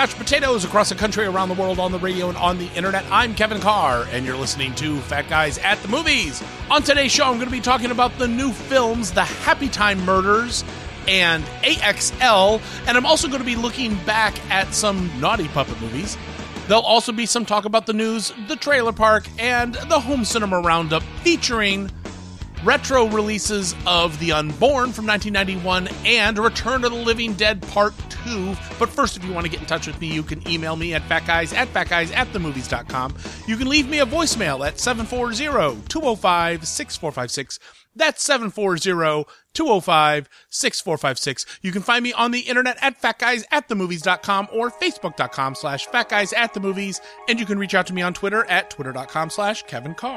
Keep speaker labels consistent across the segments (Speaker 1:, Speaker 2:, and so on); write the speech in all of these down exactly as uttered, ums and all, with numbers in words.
Speaker 1: couch potatoes across the country, around the world, on the radio, and on the internet. I'm Kevin Carr, and you're listening to Fat Guys at the Movies. On today's show, I'm going to be talking about the new films, The Happy Time Murders and A X L, and I'm also going to be looking back at some naughty puppet movies. There'll also be some talk about the news, the trailer park, and the home cinema roundup featuring retro releases of The Unborn from nineteen ninety-one and Return of the Living Dead Part two. But first, if you want to get in touch with me, you can email me at fatguys at fatguys at the movies dot com. You can leave me a voicemail at seven four zero, two oh five, six four five six. That's seven four zero, two oh five, six four five six. You can find me on the internet at fatguys at the movies dot com or facebook.com slash fatguys at the movies. And you can reach out to me on Twitter at twitter.com slash Kevin Carr.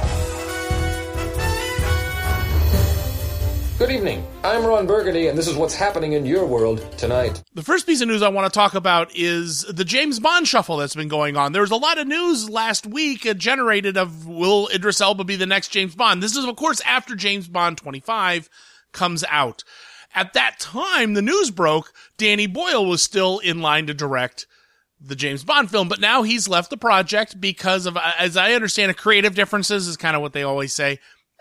Speaker 2: Good evening. I'm Ron Burgundy, and this is what's happening in your world tonight.
Speaker 1: The first piece of news I want to talk about is the James Bond shuffle that's been going on. There was a lot of news last week uh, generated of, will Idris Elba be the next James Bond? This is, of course, after James Bond twenty-five comes out. At that time, the news broke, Danny Boyle was still in line to direct the James Bond film, but now he's left the project because of, as I understand it, creative differences is kind of what they always say.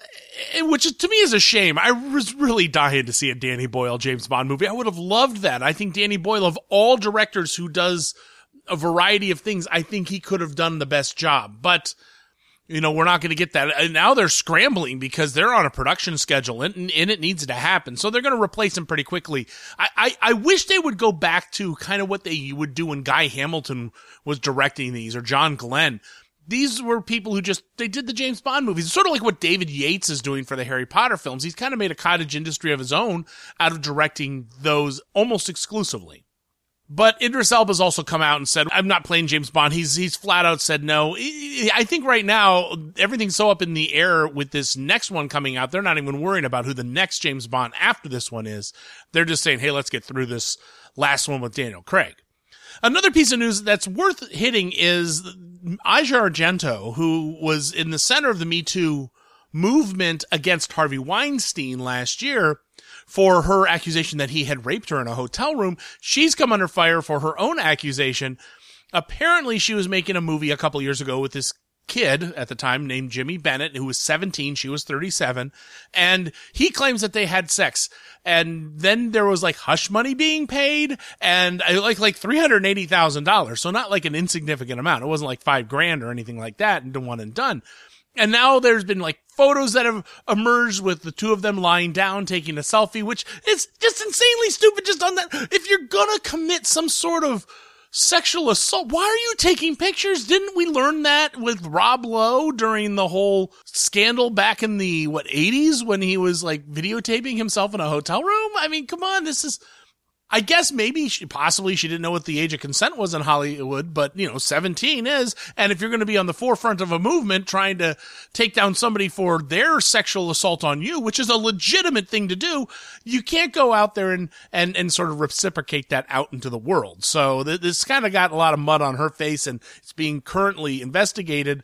Speaker 1: Which to me is a shame. I was really dying to see a Danny Boyle James Bond movie. I would have loved that. I think Danny Boyle, of all directors who does a variety of things, I think he could have done the best job. But, you know, we're not going to get that. And now they're scrambling because they're on a production schedule and, and it needs to happen. So they're going to replace him pretty quickly. I, I, I wish they would go back to kind of what they would do when Guy Hamilton was directing these, or John Glenn. These were people who just, they did the James Bond movies. It's sort of like what David Yates is doing for the Harry Potter films. He's kind of made a cottage industry of his own out of directing those almost exclusively. But Idris Elba's also come out and said, I'm not playing James Bond. He's, he's flat out said no. I think right now, everything's so up in the air with this next one coming out. They're not even worrying about who the next James Bond after this one is. They're just saying, hey, let's get through this last one with Daniel Craig. Another piece of news that's worth hitting is Asia Argento, who was in the center of the Me Too movement against Harvey Weinstein last year for her accusation that he had raped her in a hotel room. She's come under fire for her own accusation. Apparently, she was making a movie a couple years ago with this kid at the time named Jimmy Bennett, who was seventeen. She was thirty-seven. And he claims that they had sex. And then there was like hush money being paid and like, like three hundred eighty thousand dollars. So not like an insignificant amount. It wasn't like five grand or anything like that and one and done. And now there's been like photos that have emerged with the two of them lying down, taking a selfie, which is just insanely stupid. Just on that. If you're gonna commit some sort of sexual assault, why are you taking pictures? Didn't we learn that with Rob Lowe during the whole scandal back in the, what, eighties when he was like videotaping himself in a hotel room? I mean, come on, this is, I guess maybe she, possibly she didn't know what the age of consent was in Hollywood, but you know, seventeen is. And if you're going to be on the forefront of a movement trying to take down somebody for their sexual assault on you, which is a legitimate thing to do, you can't go out there and, and, and sort of reciprocate that out into the world. So th- this kind of got a lot of mud on her face and it's being currently investigated.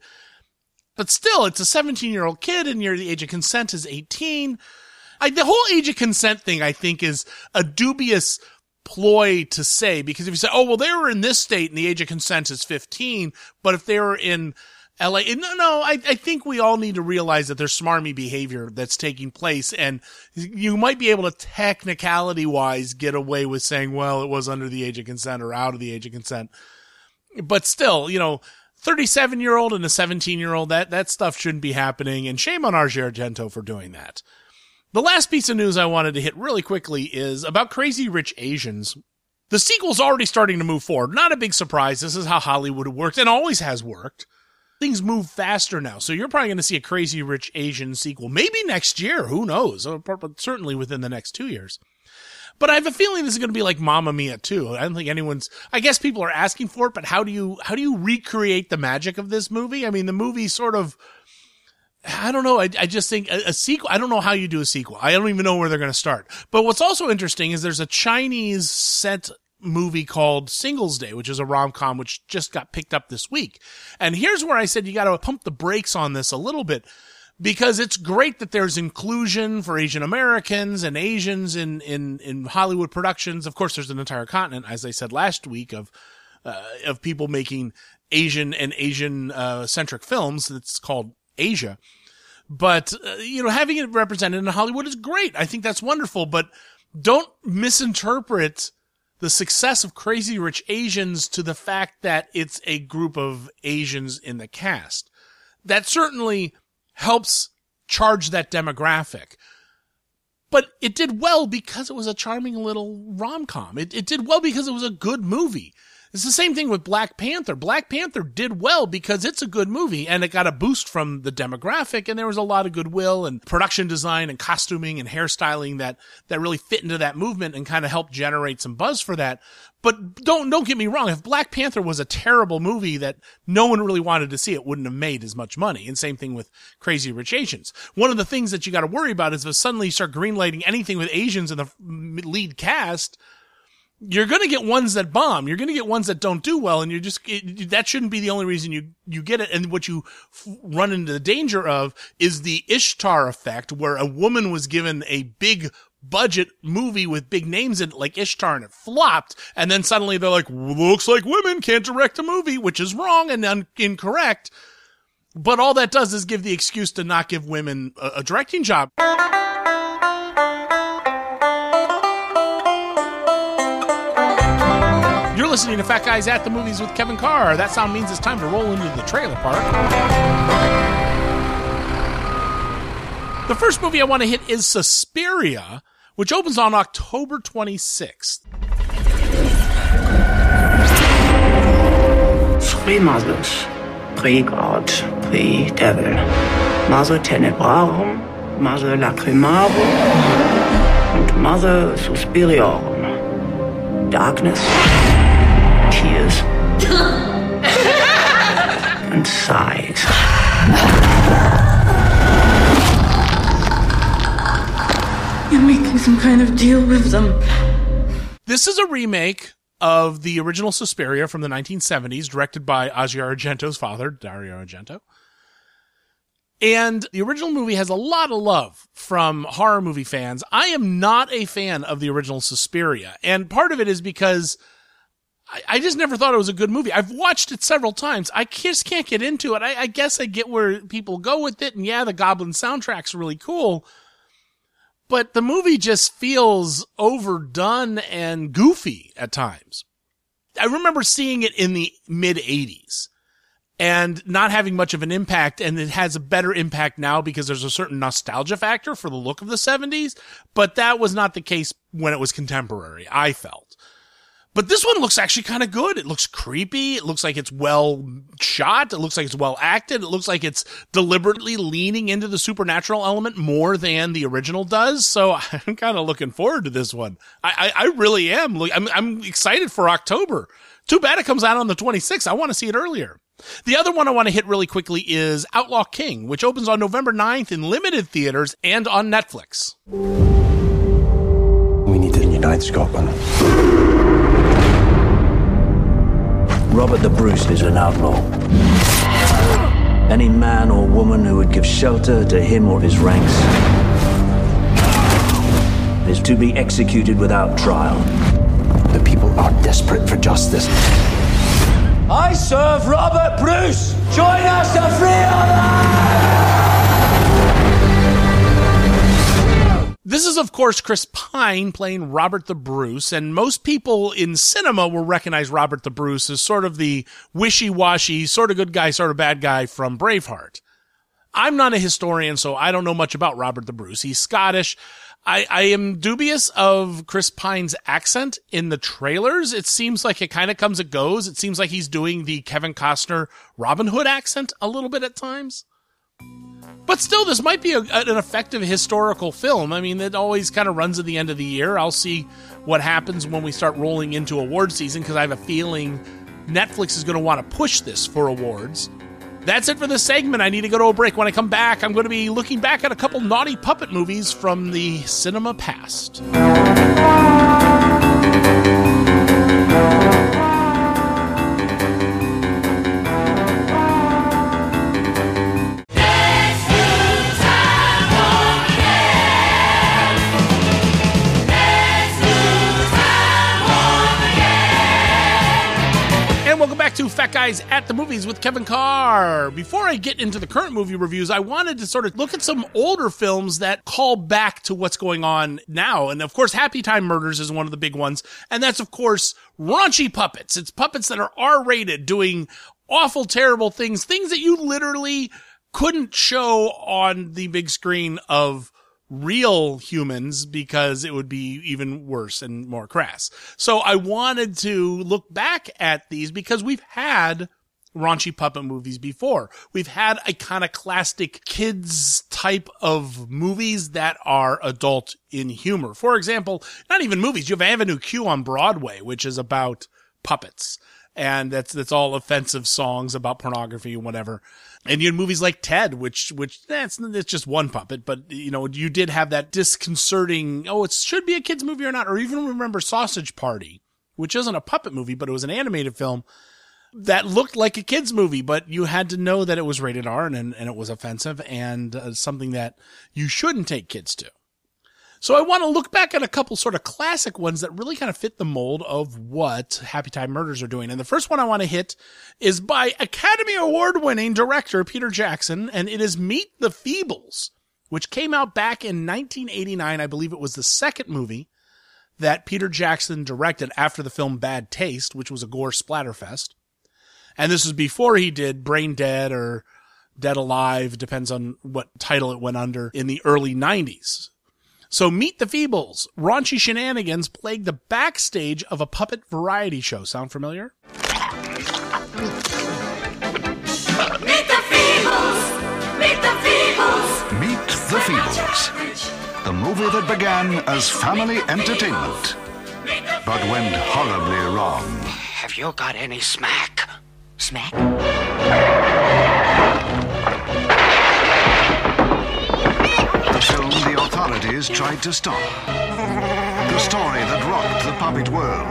Speaker 1: But still, it's a seventeen year old kid and your the age of consent is eighteen. I, the whole age of consent thing, I think, is a dubious ploy to say, because if you say, oh, well, they were in this state and the age of consent is fifteen, but if they were in L A, no, no, I, I think we all need to realize that there's smarmy behavior that's taking place, and you might be able to technicality-wise get away with saying, well, it was under the age of consent or out of the age of consent. But still, you know, thirty-seven-year-old and a seventeen-year-old, that, that stuff shouldn't be happening, and shame on Asia Argento for doing that. The last piece of news I wanted to hit really quickly is about Crazy Rich Asians. The sequel's already starting to move forward. Not a big surprise. This is how Hollywood works and always has worked. Things move faster now. So you're probably going to see a Crazy Rich Asian sequel. Maybe next year. Who knows? Certainly within the next two years. But I have a feeling this is going to be like Mamma Mia too. I don't think anyone's, I guess people are asking for it, but how do you, how do you recreate the magic of this movie? I mean, the movie sort of, I don't know. I, I just think a, a sequel, I don't know how you do a sequel. I don't even know where they're going to start. But what's also interesting is there's a Chinese set movie called Singles Day, which is a rom-com which just got picked up this week. And here's where I said you got to pump the brakes on this a little bit, because it's great that there's inclusion for Asian Americans and Asians in, in, in Hollywood productions. Of course, there's an entire continent, as I said last week, of uh, of people making Asian and Asian uh, centric films. It's called Asia. But, uh, you know, having it represented in Hollywood is great. I think that's wonderful, but don't misinterpret the success of Crazy Rich Asians to the fact that it's a group of Asians in the cast. That certainly helps charge that demographic. But it did well because it was a charming little rom-com. It, it did well because it was a good movie. It's the same thing with Black Panther. Black Panther did well because it's a good movie, and it got a boost from the demographic, and there was a lot of goodwill and production design and costuming and hairstyling that, that really fit into that movement and kind of helped generate some buzz for that. But don't, don't get me wrong. If Black Panther was a terrible movie that no one really wanted to see, it wouldn't have made as much money. And same thing with Crazy Rich Asians. One of the things that you got to worry about is if suddenly you start greenlighting anything with Asians in the lead cast, you're going to get ones that bomb. You're going to get ones that don't do well, and you're just, it, that shouldn't be the only reason you, you get it. And what you f- run into the danger of is the Ishtar effect, where a woman was given a big budget movie with big names in it, like Ishtar, and it flopped. And then suddenly they're like, looks like women can't direct a movie, which is wrong and un- incorrect. But all that does is give the excuse to not give women a, a directing job. You're listening to Fat Guys at the Movies with Kevin Carr. That sound means it's time to roll into the trailer park. The first movie I want to hit is Suspiria, which opens on October twenty-sixth.
Speaker 3: Three mothers, pre-God, pre-devil. Mother tenebrarum, mother lacrimarum, and mother suspiriorum. Darkness, tears, and sighs.
Speaker 4: You're making some kind of deal with them.
Speaker 1: This is a remake of the original Suspiria from the nineteen seventies, directed by Asia Argento's father, Dario Argento. And the original movie has a lot of love from horror movie fans. I am not a fan of the original Suspiria, and part of it is because I, I just never thought it was a good movie. I've watched it several times. I just can't get into it. I, I guess I get where people go with it, and yeah, the Goblin soundtrack's really cool, but the movie just feels overdone and goofy at times. I remember seeing it in the mid-eighties. And not having much of an impact, and it has a better impact now because there's a certain nostalgia factor for the look of the seventies, but that was not the case when it was contemporary, I felt. But this one looks actually kind of good. It looks creepy. It looks like it's well shot. It looks like it's well acted. It looks like it's deliberately leaning into the supernatural element more than the original does. So I'm kind of looking forward to this one. I, I, I really am. I'm, I'm excited for October. Too bad it comes out on the twenty-sixth. I want to see it earlier. The other one I want to hit really quickly is Outlaw King, which opens on November ninth in limited theaters and on Netflix.
Speaker 5: We need to unite Scotland.
Speaker 6: Robert the Bruce is an outlaw. Any man or woman who would give shelter to him or his ranks is to be executed without trial.
Speaker 5: The people are desperate for justice.
Speaker 6: I serve Robert Bruce! Join us to free our...
Speaker 1: This is, of course, Chris Pine playing Robert the Bruce, and most people in cinema will recognize Robert the Bruce as sort of the wishy-washy, sort of good guy, sort of bad guy from Braveheart. I'm not a historian, so I don't know much about Robert the Bruce. He's Scottish. I, I am dubious of Chris Pine's accent in the trailers. It seems like it kind of comes and goes. It seems like he's doing the Kevin Costner Robin Hood accent a little bit at times. But still, this might be a, an effective historical film. I mean, it always kind of runs at the end of the year. I'll see what happens when we start rolling into award season, because I have a feeling Netflix is going to want to push this for awards. That's it for this segment. I need to go to a break. When I come back, I'm going to be looking back at a couple naughty puppet movies from the cinema past. Guys at the Movies with Kevin Carr. Before I get into the current movie reviews, I wanted to sort of look at some older films that call back to what's going on now. And of course, Happy Time Murders is one of the big ones. And that's, of course, raunchy puppets. It's puppets that are R-rated, doing awful, terrible things, things that you literally couldn't show on the big screen of real humans because it would be even worse and more crass. So I wanted to look back at these because we've had raunchy puppet movies before. We've had iconoclastic kids type of movies that are adult in humor. For example, not even movies. You have Avenue Q on Broadway, which is about puppets. And that's, that's all offensive songs about pornography and whatever. And you had movies like Ted, which, which, that's, it's just one puppet, but, you know, you did have that disconcerting, oh, it should be a kid's movie or not, or even remember Sausage Party, which isn't a puppet movie, but it was an animated film that looked like a kid's movie, but you had to know that it was rated R and, and it was offensive and uh, something that you shouldn't take kids to. So I want to look back at a couple sort of classic ones that really kind of fit the mold of what Happy Time Murders are doing. And the first one I want to hit is by Academy Award-winning director Peter Jackson, and it is Meet the Feebles, which came out back in nineteen eighty-nine. I believe it was the second movie that Peter Jackson directed after the film Bad Taste, which was a gore splatterfest. And this was before he did Brain Dead or Dead Alive, depends on what title it went under, in the early nineties. So Meet the Feebles, raunchy shenanigans plague the backstage of a puppet variety show. Sound familiar?
Speaker 7: Meet the Feebles! Meet the Feebles!
Speaker 8: Meet the Feebles, the movie that began as family entertainment, but went horribly wrong.
Speaker 3: Have you got any smack? Smack?
Speaker 8: The film the authorities tried to stop. The story that rocked the puppet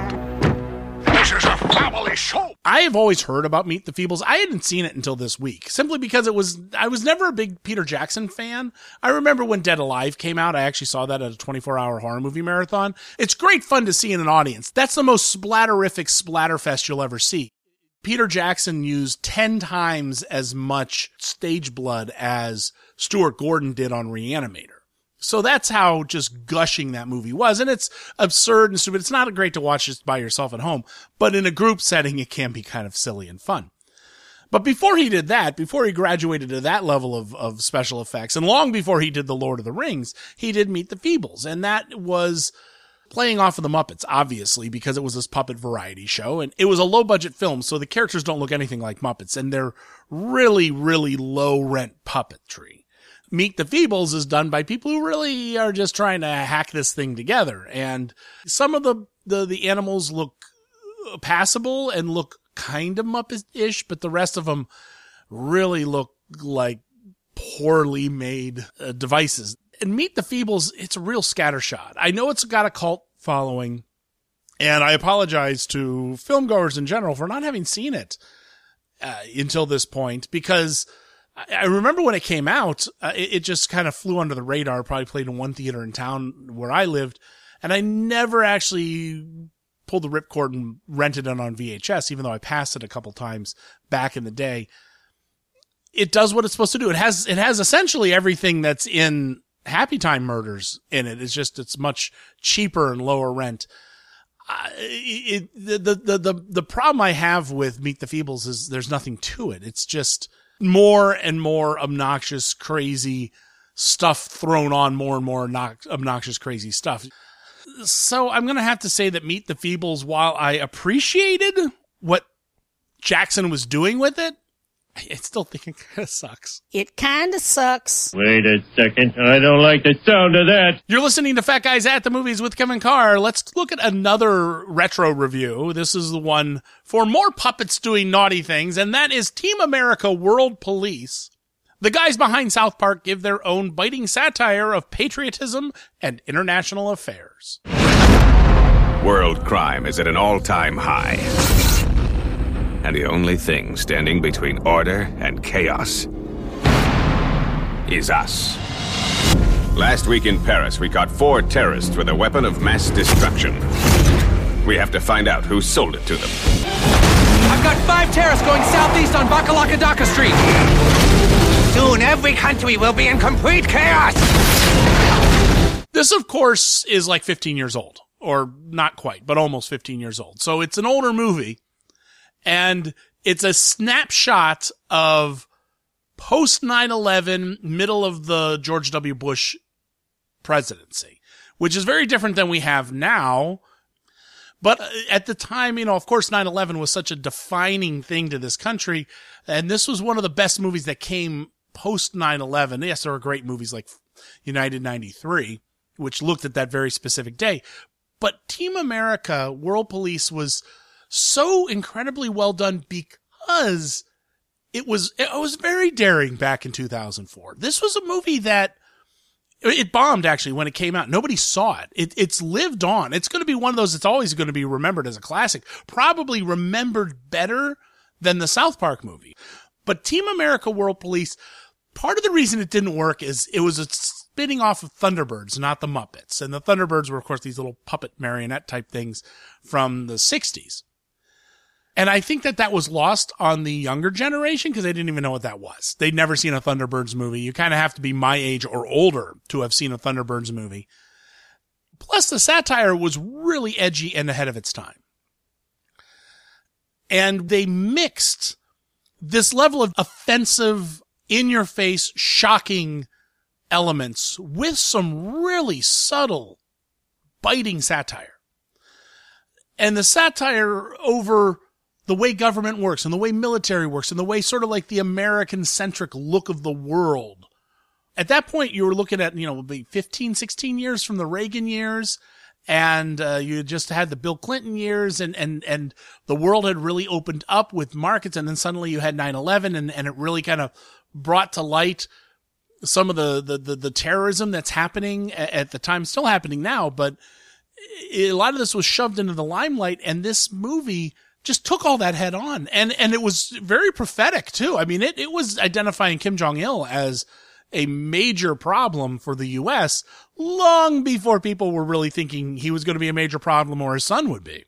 Speaker 8: world. This is a family show.
Speaker 1: I have always heard about Meet the Feebles. I hadn't seen it until this week, simply because it was, I was never a big Peter Jackson fan. I remember when Dead Alive came out, I actually saw that at a twenty-four hour horror movie marathon. It's great fun to see in an audience. That's the most splatterific splatterfest you'll ever see. Peter Jackson used ten times as much stage blood as Stuart Gordon did on Reanimator. So that's how just gushing that movie was. And it's absurd and stupid. It's not great to watch just by yourself at home, but in a group setting, it can be kind of silly and fun. But before he did that, before he graduated to that level of, of special effects, and long before he did The Lord of the Rings, he did Meet the Feebles. And that was playing off of the Muppets, obviously, because it was this puppet variety show, and it was a low-budget film, so the characters don't look anything like Muppets, and they're really, really low-rent puppetry. Meet the Feebles is done by people who really are just trying to hack this thing together, and some of the, the, the animals look passable and look kind of Muppet-ish, but the rest of them really look like poorly made uh, devices. And Meet the Feebles, it's a real scattershot. I know it's got a cult following, and I apologize to filmgoers in general for not having seen it uh, until this point, because I, I remember when it came out, uh, it, it just kind of flew under the radar, probably played in one theater in town where I lived, and I never actually pulled the ripcord and rented it on V H S, even though I passed it a couple times back in the day. It does what it's supposed to do. It has, it has essentially everything that's in Happy Time Murders in it. It's just, it's much cheaper and lower rent. Uh, it, the, the, the, the problem I have with Meet the Feebles is there's nothing to it. It's just more and more obnoxious, crazy stuff thrown on more and more obnoxious, crazy stuff. So I'm going to have to say that Meet the Feebles, while I appreciated what Jackson was doing with it, I still think it kind of sucks.
Speaker 9: It kind of sucks.
Speaker 10: Wait a second. I don't like the sound of that.
Speaker 1: You're listening to Fat Guys at the Movies with Kevin Carr. Let's look at another retro review. This is the one for more puppets doing naughty things, and that is Team America World Police. The guys behind South Park give their own biting satire of patriotism and international affairs.
Speaker 11: World crime is at an all-time high. And the only thing standing between order and chaos is us. Last week in Paris, we caught four terrorists with a weapon of mass destruction. We have to find out who sold it to them.
Speaker 12: I've got five terrorists going southeast on Bakalakadaka Street.
Speaker 3: Soon every country will be in complete chaos.
Speaker 1: This, of course, is like fifteen years old. Or not quite, but almost fifteen years old. So it's an older movie. And it's a snapshot of post nine eleven, middle of the George W. Bush presidency, which is very different than we have now. But at the time, you know, of course, nine eleven was such a defining thing to this country. And this was one of the best movies that came post nine eleven. Yes, there were great movies like United ninety-three, which looked at that very specific day. But Team America, World Police was so incredibly well done because it was, it was very daring back in two thousand four. This was a movie that it bombed actually when it came out. Nobody saw it. it it's lived on. It's going to be one of those, it's always going to be remembered as a classic, probably remembered better than the South Park movie. But Team America, World Police, part of the reason it didn't work is it was a spinning off of Thunderbirds, not the Muppets. And the Thunderbirds were, of course, these little puppet marionette type things from the sixties. And I think that that was lost on the younger generation because they didn't even know what that was. They'd never seen a Thunderbirds movie. You kind of have to be my age or older to have seen a Thunderbirds movie. Plus, the satire was really edgy and ahead of its time. And they mixed this level of offensive, in-your-face, shocking elements with some really subtle, biting satire. And the satire over the way government works and the way military works and the way sort of like the American-centric look of the world. At that point, you were looking at, you know, maybe fifteen, sixteen years from the Reagan years, and uh, you just had the Bill Clinton years, and, and, and the world had really opened up with markets, and then suddenly you had nine eleven, and, and it really kind of brought to light some of the, the, the, the terrorism that's happening at the time, still happening now, but a lot of this was shoved into the limelight, and this movie just took all that head on. And, and it was very prophetic too. I mean, it, it was identifying Kim Jong-il as a major problem for the U S long before people were really thinking he was going to be a major problem or his son would be.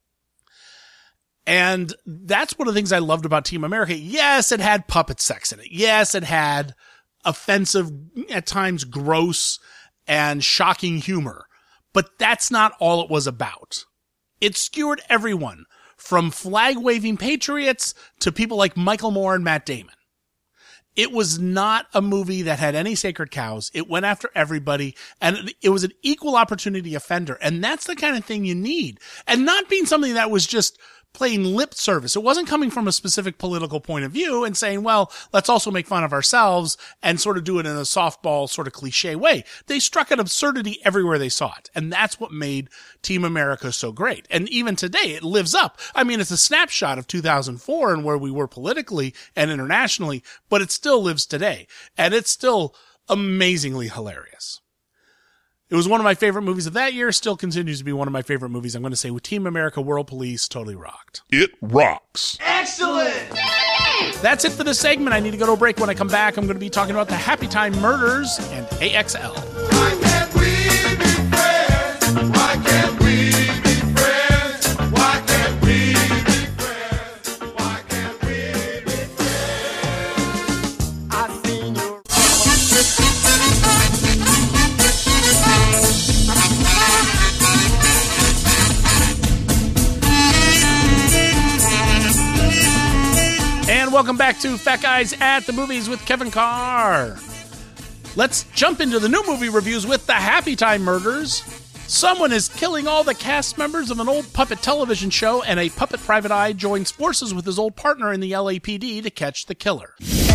Speaker 1: And that's one of the things I loved about Team America. Yes, it had puppet sex in it. Yes, it had offensive, at times gross and shocking humor. But that's not all it was about. It skewered everyone, from flag-waving patriots to people like Michael Moore and Matt Damon. It was not a movie that had any sacred cows. It went after everybody, and it was an equal opportunity offender. And that's the kind of thing you need. And not being something that was just plain lip service. It wasn't coming from a specific political point of view and saying, well, let's also make fun of ourselves and sort of do it in a softball sort of cliche way. They struck at absurdity everywhere they saw it. And that's what made Team America so great. And even today, it lives up. I mean, it's a snapshot of two thousand four and where we were politically and internationally, but it still lives today. And it's still amazingly hilarious. It was one of my favorite movies of that year, still continues to be one of my favorite movies. I'm going to say with Team America, World Police, totally rocked.
Speaker 13: It rocks.
Speaker 12: Excellent!
Speaker 1: That's it for this segment. I need to go to a break. When I come back, I'm going to be talking about the Happy Time Murders and A X L.
Speaker 7: Why can't we be friends? Why can't we be friends? Why can't we be friends? Why can't we be friends? I've seen your...
Speaker 1: And welcome back to Fat Guys at the Movies with Kevin Carr. Let's jump into the new movie reviews with the Happy Time Murders. Someone is killing all the cast members of an old puppet television show, and a puppet private eye joins forces with his old partner in the L A P D to catch the killer.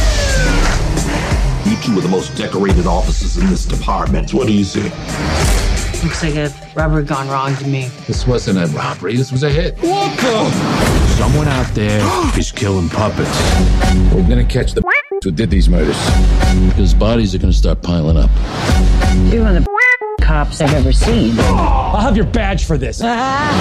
Speaker 14: You two are the most decorated officers in this department. What do you see?
Speaker 15: Looks like a robbery gone wrong to me.
Speaker 16: This wasn't a robbery, this was a hit.
Speaker 14: What the?
Speaker 16: Someone out there is killing puppets. We're gonna catch the who did these murders. Because bodies are gonna start piling up.
Speaker 15: You're one of the cops I've ever seen.
Speaker 6: I'll have your badge for this.
Speaker 7: Cop,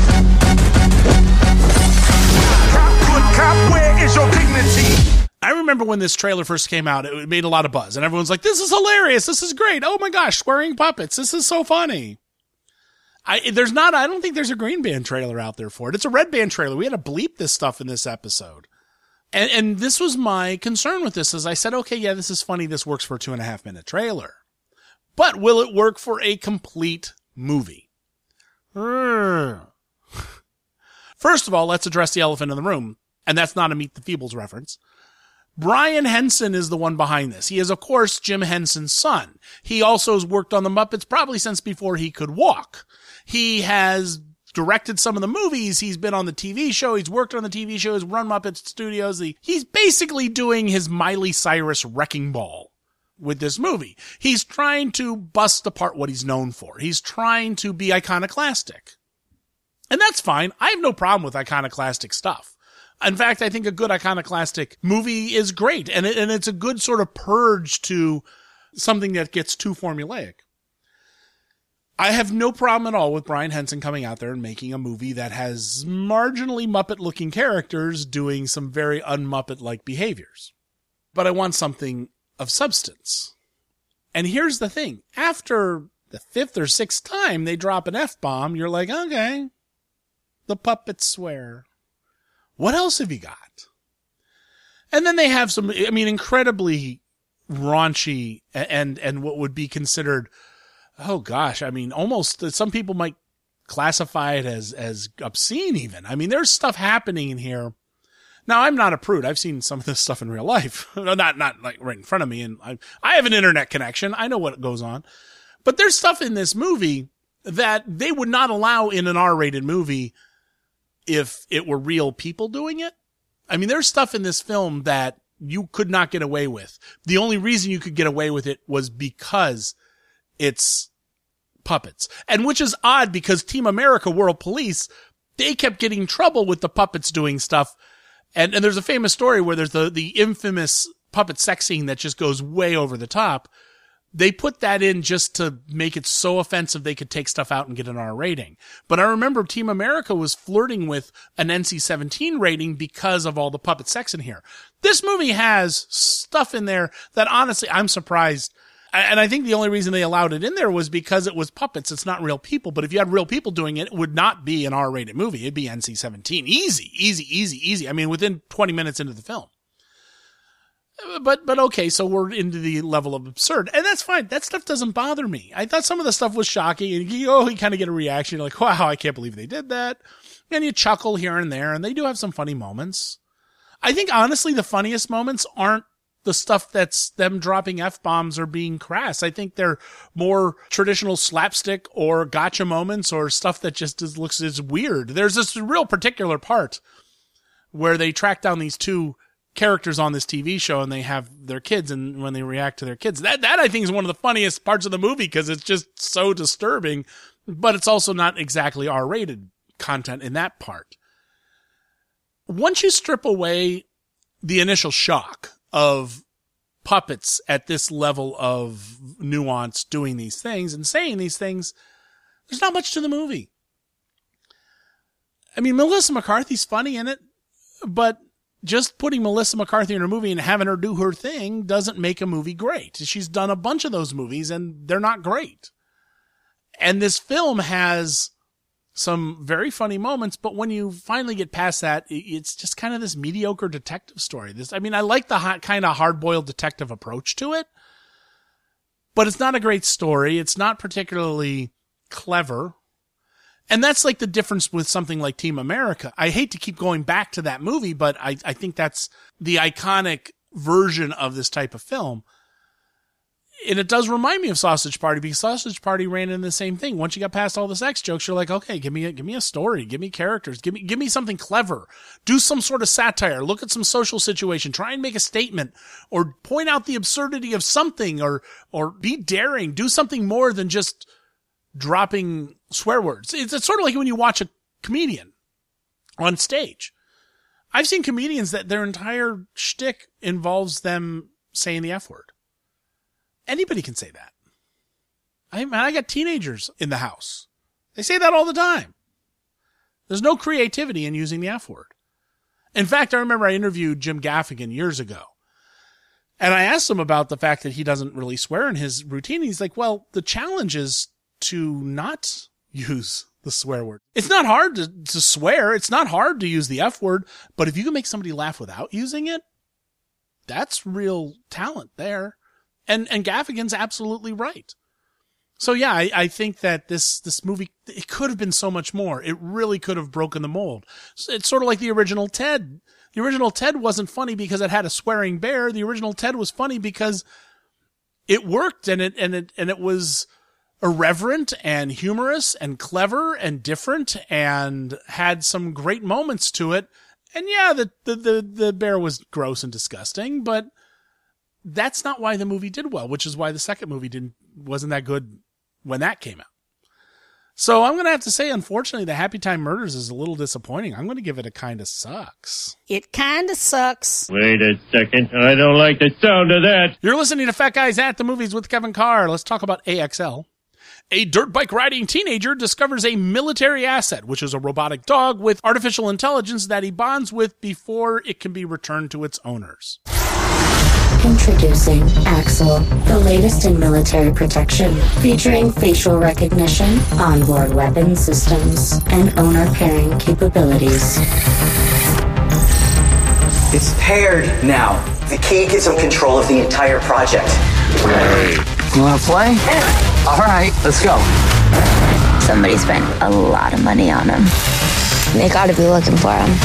Speaker 7: good cop, where is your dignity?
Speaker 1: I remember when this trailer first came out, it made a lot of buzz, and everyone's like, this is hilarious, this is great, oh my gosh, swearing puppets, this is so funny. I, there's not, I don't think there's a Green Band trailer out there for it. It's a Red Band trailer. We had to bleep this stuff in this episode. And, and this was my concern with this, is I said, okay, yeah, this is funny. This works for a two and a half minute trailer, but will it work for a complete movie? First of all, let's address the elephant in the room. And that's not a Meet the Feebles reference. Brian Henson is the one behind this. He is, of course, Jim Henson's son. He also has worked on the Muppets probably since before he could walk. He has directed some of the movies. He's been on the T V show. He's worked on the T V show. He's run Muppet Studios. He's basically doing his Miley Cyrus Wrecking Ball with this movie. He's trying to bust apart what he's known for. He's trying to be iconoclastic. And that's fine. I have no problem with iconoclastic stuff. In fact, I think a good iconoclastic movie is great. And, it, and it's a good sort of purge to something that gets too formulaic. I have no problem at all with Brian Henson coming out there and making a movie that has marginally Muppet-looking characters doing some very un-Muppet-like behaviors. But I want something of substance. And here's the thing. After the fifth or sixth time they drop an F-bomb, you're like, okay, the puppets swear. What else have you got? And then they have some, I mean, incredibly raunchy and, and what would be considered, oh gosh, I mean, almost, some people might classify it as, as obscene even. I mean, there's stuff happening in here. Now, I'm not a prude. I've seen some of this stuff in real life. not, not like right in front of me. And I, I have an internet connection. I know what goes on. But there's stuff in this movie that they would not allow in an R-rated movie if it were real people doing it. I mean, there's stuff in this film that you could not get away with. The only reason you could get away with it was because it's puppets. And which is odd because Team America World Police, they kept getting in trouble with the puppets doing stuff. And, and there's a famous story where there's the, the infamous puppet sex scene that just goes way over the top. They put that in just to make it so offensive they could take stuff out and get an R rating. But I remember Team America was flirting with an N C seventeen rating because of all the puppet sex in here. This movie has stuff in there that honestly I'm surprised. And I think the only reason they allowed it in there was because it was puppets. It's not real people. But if you had real people doing it, it would not be an R rated movie. It'd be N C seventeen. Easy, easy, easy, easy. I mean, within twenty minutes into the film. But, but okay, so we're into the level of absurd. And that's fine. That stuff doesn't bother me. I thought some of the stuff was shocking. And you, oh, you kind of get a reaction. You're like, wow, I can't believe they did that. And you chuckle here and there. And they do have some funny moments. I think, honestly, the funniest moments aren't the stuff that's them dropping F-bombs or being crass. I think they're more traditional slapstick or gotcha moments or stuff that just is, looks is weird. There's this real particular part where they track down these two characters on this T V show and they have their kids, and when they react to their kids, that, that I think is one of the funniest parts of the movie because it's just so disturbing, but it's also not exactly R-rated content in that part. Once you strip away the initial shock of puppets at this level of nuance doing these things and saying these things, there's not much to the movie. I mean, Melissa McCarthy's funny in it, but just putting Melissa McCarthy in a movie and having her do her thing doesn't make a movie great. She's done a bunch of those movies and they're not great. And this film has some very funny moments, but when you finally get past that, it's just kind of this mediocre detective story. This, I mean, I like the hot, kind of hard-boiled detective approach to it, but it's not a great story. It's not particularly clever. And that's like the difference with something like Team America. I hate to keep going back to that movie, but I, I think that's the iconic version of this type of film. And it does remind me of Sausage Party because Sausage Party ran in the same thing. Once you got past all the sex jokes, you're like, okay, give me a, give me a story, give me characters, give me, give me something clever, do some sort of satire, look at some social situation, try and make a statement or point out the absurdity of something or, or be daring, do something more than just dropping swear words. It's, it's sort of like when you watch a comedian on stage. I've seen comedians that their entire shtick involves them saying the F word. Anybody can say that. I mean, I got teenagers in the house. They say that all the time. There's no creativity in using the F word. In fact, I remember I interviewed Jim Gaffigan years ago. And I asked him about the fact that he doesn't really swear in his routine. He's like, well, the challenge is to not use the swear word. It's not hard to, to swear. It's not hard to use the F word, but if you can make somebody laugh without using it, that's real talent there. And, and Gaffigan's absolutely right. So yeah, I, I think that this, this movie, it could have been so much more. It really could have broken the mold. It's sort of like the original Ted. The original Ted wasn't funny because it had a swearing bear. The original Ted was funny because it worked and it, and it, and it was irreverent and humorous and clever and different and had some great moments to it. And yeah, the, the, the, the bear was gross and disgusting, but that's not why the movie did well, which is why the second movie didn't, wasn't that good when that came out. So I'm going to have to say, unfortunately, the Happy Time Murders is a little disappointing. I'm going to give it a kind of sucks.
Speaker 9: It kind of sucks.
Speaker 10: Wait a second. I don't like the sound of that.
Speaker 1: You're listening to Fat Guys at the Movies with Kevin Carr. Let's talk about A X L. A dirt bike riding teenager discovers a military asset, which is a robotic dog with artificial intelligence that he bonds with before it can be returned to its owners.
Speaker 13: Introducing Axel, the latest in military protection, featuring facial recognition, onboard weapon systems, and owner pairing capabilities.
Speaker 17: It's paired now. The key gives him control of the entire project.
Speaker 3: You want to play? All right, let's go.
Speaker 18: Somebody spent a lot of money on him. They gotta be looking for him.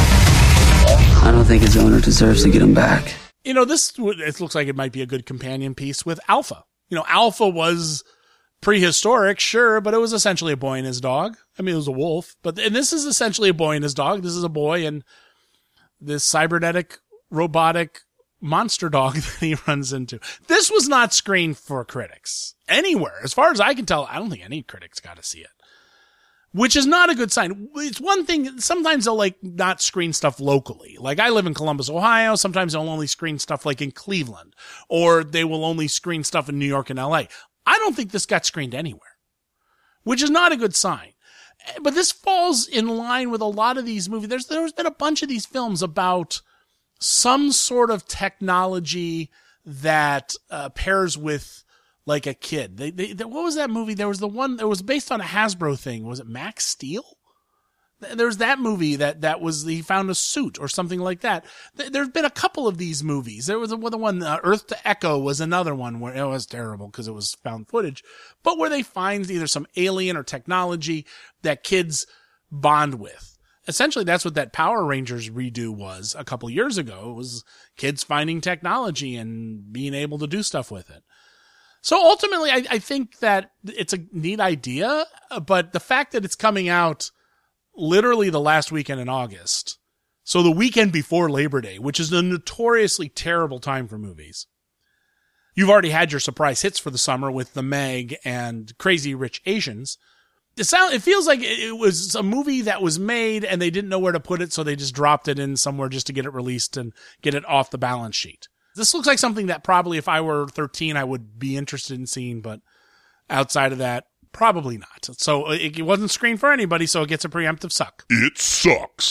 Speaker 19: I don't think his owner deserves to get him back.
Speaker 1: You know, this it looks like it might be a good companion piece with Alpha. You know, Alpha was prehistoric, sure, but it was essentially a boy and his dog. I mean, it was a wolf, but and this is essentially a boy and his dog. This is a boy and this cybernetic, robotic monster dog that he runs into. This was not screened for critics anywhere. As far as I can tell, I don't think any critics got to see it. Which is not a good sign. It's one thing, sometimes they'll like not screen stuff locally. Like I live in Columbus, Ohio. Sometimes they'll only screen stuff like in Cleveland, or they will only screen stuff in New York and L A. I don't think this got screened anywhere, which is not a good sign. But this falls in line with a lot of these movies. There's, there's been a bunch of these films about some sort of technology that uh, pairs with like a kid. They, they, they, what was that movie? There was the one that was based on a Hasbro thing. Was it Max Steel? There's that movie that, that was, he found a suit or something like that. There's been a couple of these movies. There was another one, uh, Earth to Echo was another one where it was terrible because it was found footage, but where they find either some alien or technology that kids bond with. Essentially, that's what that Power Rangers redo was a couple years ago. It was kids finding technology and being able to do stuff with it. So ultimately, I, I think that it's a neat idea, but the fact that it's coming out literally the last weekend in August, so the weekend before Labor Day, which is a notoriously terrible time for movies. You've already had your surprise hits for the summer with The Meg and Crazy Rich Asians. It sound, it feels like it was a movie that was made and they didn't know where to put it, so they just dropped it in somewhere just to get it released and get it off the balance sheet. This looks like something that probably if I were thirteen, I would be interested in seeing, but outside of that, probably not. So it wasn't screened for anybody, so it gets a preemptive suck.
Speaker 7: It sucks.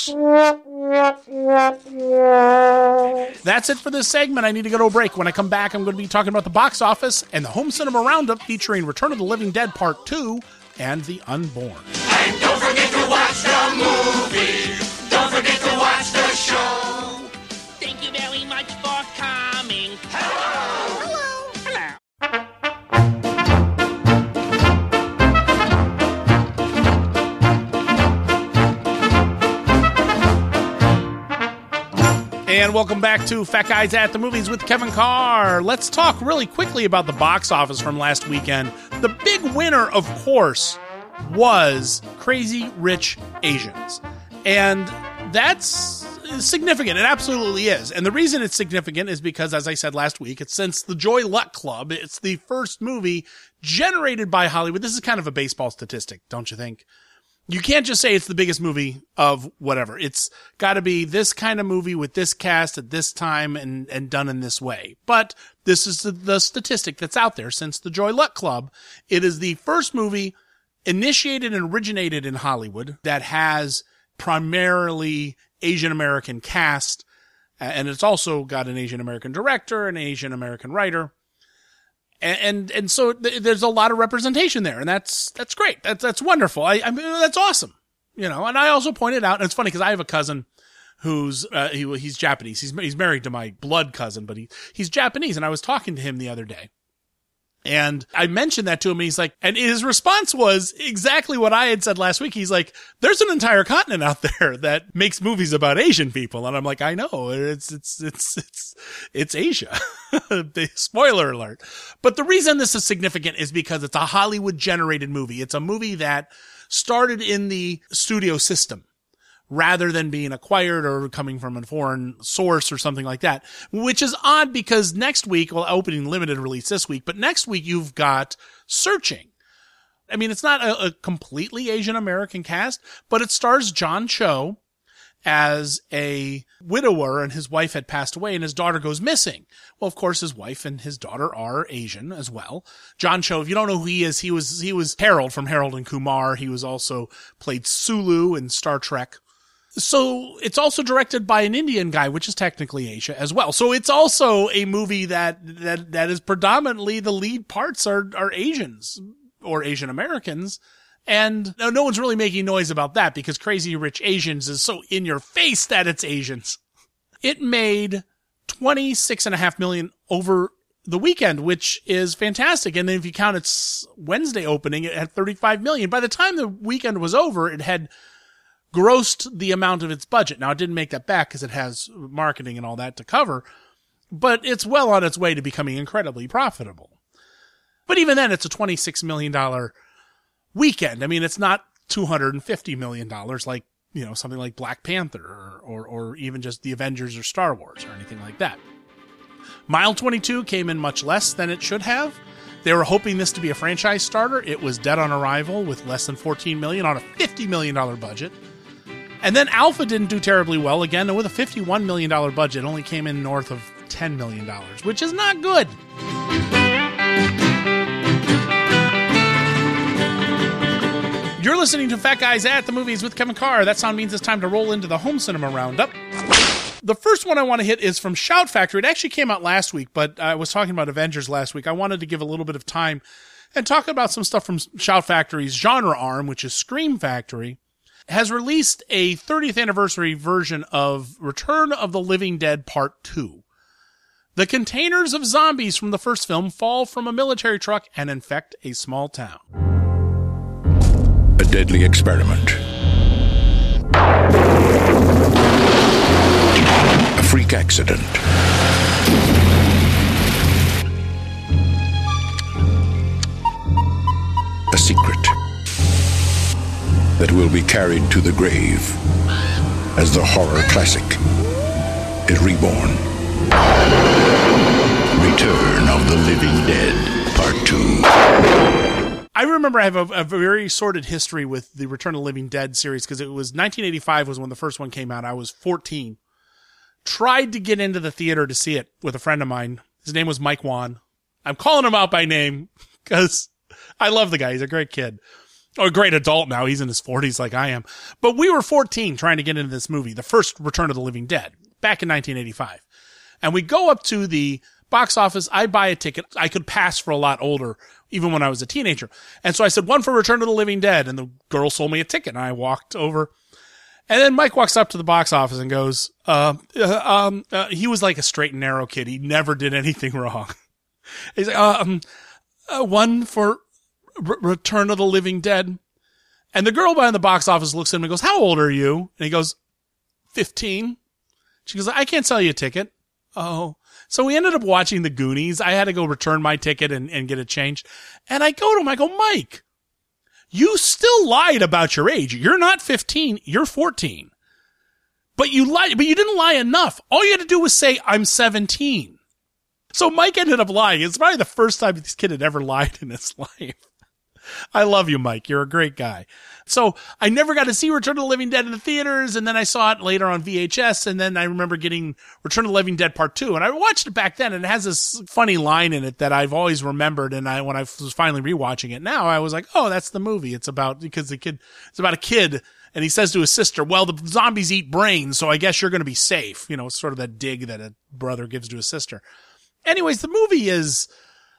Speaker 1: That's it for this segment. I need to go to a break. When I come back, I'm going to be talking about the box office and the home cinema roundup featuring Return of the Living Dead Part two and The Unborn.
Speaker 7: And don't forget to watch the movie. Don't forget to watch the show.
Speaker 20: Thank you very much for coming.
Speaker 7: Hello.
Speaker 20: Hello. Hello.
Speaker 1: And welcome back to Fat Guys at the Movies with Kevin Carr. Let's talk really quickly about the box office from last weekend. The big winner, of course, was Crazy Rich Asians. And that's significant. It absolutely is. And the reason it's significant is because, as I said last week, it's since the Joy Luck Club, it's the first movie generated by Hollywood. This is kind of a baseball statistic, don't you think? You can't just say it's the biggest movie of whatever. It's got to be this kind of movie with this cast at this time and, and done in this way. But this is the, the statistic that's out there since the Joy Luck Club. It is the first movie initiated and originated in Hollywood that has primarily Asian American cast. And it's also got an Asian American director, an Asian American writer. And, and, and so th- there's a lot of representation there, and that's, that's great. That's, that's wonderful. I, I mean, that's awesome. You know, and I also pointed out, and it's funny because I have a cousin who's, uh, he, he's Japanese. He's, he's married to my blood cousin, but he, he's Japanese. And I was talking to him the other day, and I mentioned that to him, and he's like, and his response was exactly what I had said last week. He's like, there's an entire continent out there that makes movies about Asian people. And I'm like, I know, it's, it's, it's, it's, it's Asia. Spoiler alert. But the reason this is significant is because it's a Hollywood generated movie. It's a movie that started in the studio system rather than being acquired or coming from a foreign source or something like that, which is odd because next week, well, opening limited release this week, but next week you've got Searching. I mean, it's not a, a completely Asian American cast, but it stars John Cho as a widower, and his wife had passed away and his daughter goes missing. Well, of course, his wife and his daughter are Asian as well. John Cho, if you don't know who he is, he was, he was Harold from Harold and Kumar. He was also played Sulu in Star Trek. So it's also directed by an Indian guy, which is technically Asia as well. So it's also a movie that, that, that is predominantly the lead parts are, are Asians or Asian Americans. And no, no one's really making noise about that because Crazy Rich Asians is so in your face that it's Asians. It made twenty-six and a half million over the weekend, which is fantastic. And then if you count its Wednesday opening, it had thirty-five million. By the time the weekend was over, it had grossed the amount of its budget. Now, it didn't make that back because it has marketing and all that to cover, but it's well on its way to becoming incredibly profitable. But even then, it's a twenty-six million dollars weekend. I mean, it's not two hundred fifty million dollars like, you know, something like Black Panther or, or, or even just the Avengers or Star Wars or anything like that. Mile twenty-two came in much less than it should have. They were hoping this to be a franchise starter. It was dead on arrival with less than fourteen million dollars on a fifty million dollars budget. And then Alpha didn't do terribly well again. With a fifty-one million dollars budget, it only came in north of ten million dollars, which is not good. You're listening to Fat Guys at the Movies with Kevin Carr. That sound means it's time to roll into the home cinema roundup. The first one I want to hit is from Shout Factory. It actually came out last week, but I was talking about Avengers last week. I wanted to give a little bit of time and talk about some stuff from Shout Factory's genre arm, which is Scream Factory, has released a thirtieth anniversary version of Return of the Living Dead Part two. The containers of zombies from the first film fall from a military truck and infect a small town.
Speaker 16: A deadly experiment. A freak accident. A secret that will be carried to the grave as the horror classic is reborn. Return of the Living Dead, Part two.
Speaker 1: I remember I have a, a very sordid history with the Return of the Living Dead series because it was nineteen eighty-five was when the first one came out. I was fourteen. Tried to get into the theater to see it with a friend of mine. His name was Mike Wan. I'm calling him out by name because I love the guy. He's a great kid. Or a great adult now. He's in his forties like I am. But we were fourteen trying to get into this movie, the first Return of the Living Dead, back in nineteen eighty-five. And we go up to the box office. I buy a ticket. I could pass for a lot older, even when I was a teenager. And so I said, one for Return of the Living Dead. And the girl sold me a ticket. And I walked over. And then Mike walks up to the box office and goes, uh, uh um, uh, he was like a straight and narrow kid. He never did anything wrong. He's like, uh, um, uh, one for R- Return of the Living Dead. And the girl behind the box office looks at him and goes, how old are you? And he goes, fifteen. She goes, I can't sell you a ticket. Oh. So we ended up watching The Goonies. I had to go return my ticket and, and get it changed. And I go to him, I go, Mike, you still lied about your age. You're not fifteen, you're fourteen. But you lied, but you didn't lie enough. All you had to do was say, I'm seventeen. So Mike ended up lying. It's probably the first time this kid had ever lied in his life. I love you, Mike. You're a great guy. So I never got to see Return of the Living Dead in the theaters, and then I saw it later on V H S, and then I remember getting Return of the Living Dead Part two, and I watched it back then, and it has this funny line in it that I've always remembered, and I when I was finally rewatching it now, I was like, oh, that's the movie. It's about, because the kid, it's about a kid, and he says to his sister, well, the zombies eat brains, so I guess you're going to be safe. You know, sort of that dig that a brother gives to his sister. Anyways, the movie is...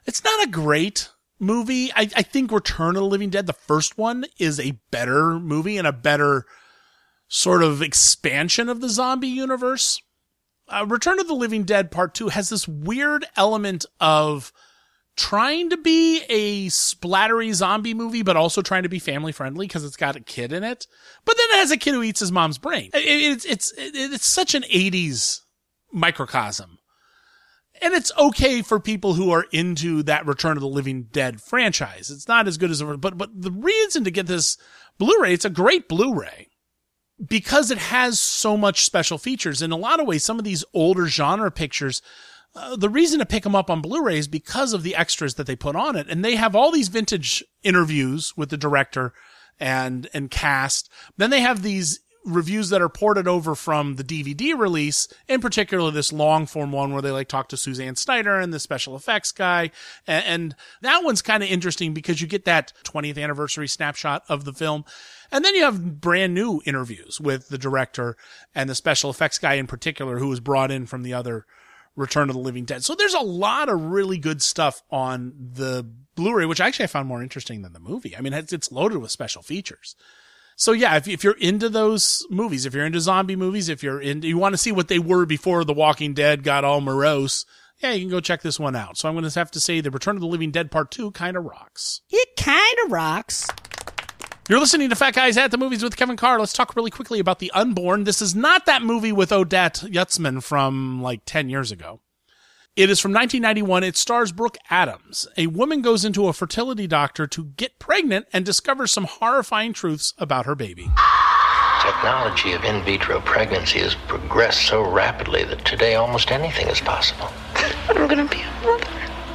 Speaker 1: It's not a great movie. I, I think Return of the Living Dead, the first one, is a better movie and a better sort of expansion of the zombie universe. Uh, Return of the Living Dead Part two has this weird element of trying to be a splattery zombie movie, but also trying to be family friendly because it's got a kid in it. But then it has a kid who eats his mom's brain. It, it's, it's, it's such an eighties microcosm. And it's okay for people who are into that Return of the Living Dead franchise. It's not as good as, but, but the reason to get this Blu-ray, it's a great Blu-ray because it has so much special features. In a lot of ways, some of these older genre pictures, uh, the reason to pick them up on Blu-ray is because of the extras that they put on it. And they have all these vintage interviews with the director and, and cast. Then they have these reviews that are ported over from the D V D release, in particular this long form one where they like talk to Suzanne Snyder and the special effects guy. And, and that one's kind of interesting because you get that twentieth anniversary snapshot of the film. And then you have brand new interviews with the director and the special effects guy in particular, who was brought in from the other Return of the Living Dead. So there's a lot of really good stuff on the Blu-ray, which actually I found more interesting than the movie. I mean, it's, it's loaded with special features. So yeah, if, if you're into those movies, if you're into zombie movies, if you're in, you want to see what they were before The Walking Dead got all morose, yeah, you can go check this one out. So I'm going to have to say the Return of the Living Dead Part two kind of rocks.
Speaker 9: It kind of rocks.
Speaker 1: You're listening to Fat Guys at the Movies with Kevin Carr. Let's talk really quickly about The Unborn. This is not that movie with Odette Yutzman from like ten years ago. It is from nineteen ninety-one. It stars Brooke Adams. A woman goes into a fertility doctor to get pregnant and discovers some horrifying truths about her baby.
Speaker 21: Technology of in vitro pregnancy has progressed so rapidly that today almost anything is possible.
Speaker 4: I'm gonna be a mother.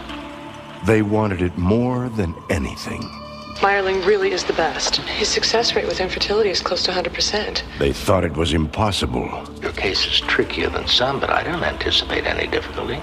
Speaker 5: They wanted it more than anything.
Speaker 22: Meyerling really is the best. His success rate with infertility is close to one hundred percent.
Speaker 5: They thought it was impossible.
Speaker 21: Your case is trickier than some, but I don't anticipate any difficulty.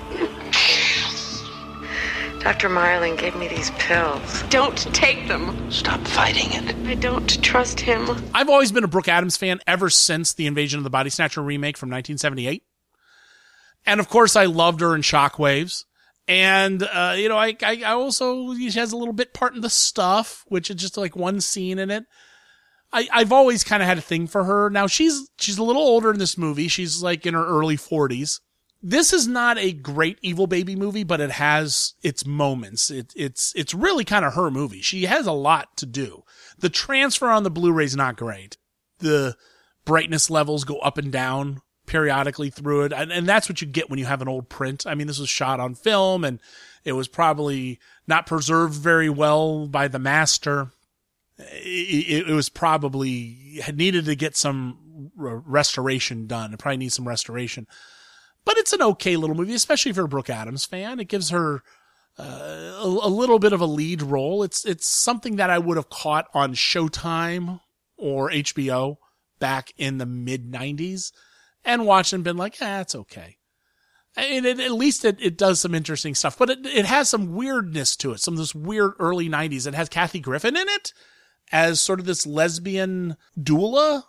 Speaker 22: Doctor Meyerling gave me these pills. Don't take them.
Speaker 21: Stop fighting it.
Speaker 22: I don't trust him.
Speaker 1: I've always been a Brooke Adams fan ever since the Invasion of the Body Snatcher remake from nineteen seventy-eight. And of course, I loved her in Shockwaves. And, uh, you know, I, I, I also, she has a little bit part in The Stuff, which is just like one scene in it. I, I've always kind of had a thing for her. Now she's, she's a little older in this movie. She's like in her early forties. This is not a great Evil Baby movie, but it has its moments. It, it's, it's really kind of her movie. She has a lot to do. The transfer on the Blu-ray is not great. The brightness levels go up and down periodically through it. And, and that's what you get when you have an old print. I mean, this was shot on film and it was probably not preserved very well by the master. It, it, it was probably had needed to get some restoration done. It probably needs some restoration. But it's an okay little movie, especially if you're a Brooke Adams fan. It gives her uh, a, a little bit of a lead role. It's it's something that I would have caught on Showtime or H B O back in the mid nineties and watched and been like, eh, it's okay. And it, at least it, it does some interesting stuff. But it, it has some weirdness to it, some of this weird early nineties. It has Kathy Griffin in it as sort of this lesbian doula.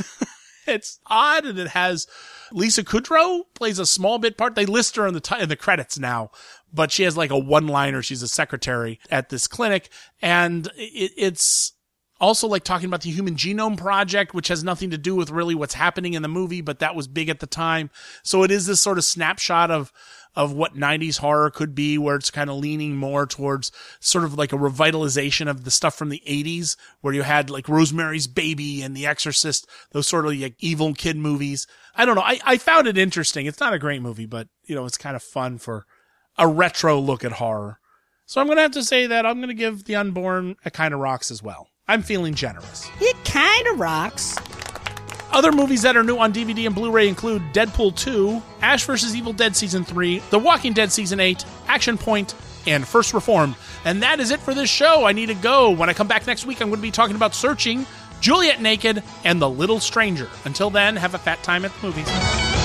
Speaker 1: It's odd, and it has Lisa Kudrow plays a small bit part. They list her in the t- in the credits now, but she has like a one-liner. She's a secretary at this clinic, and it, it's also like talking about the Human Genome Project, which has nothing to do with really what's happening in the movie, but that was big at the time. So it is this sort of snapshot of of what nineties horror could be, where it's kind of leaning more towards sort of like a revitalization of the stuff from the eighties, where you had like Rosemary's Baby and The Exorcist, those sort of like evil kid movies. I don't know. I, I found it interesting. It's not a great movie, but you know, it's kind of fun for a retro look at horror. So I'm going to have to say that I'm going to give The Unborn a kind of rocks as well. I'm feeling generous.
Speaker 9: It kind of rocks.
Speaker 1: Other movies that are new on D V D and Blu-ray include Deadpool two, Ash versus. Evil Dead Season three, The Walking Dead Season eight, Action Point, and First Reformed. And that is it for this show. I need to go. When I come back next week, I'm going to be talking about Searching, Juliet Naked, and The Little Stranger. Until then, have a fat time at the movies.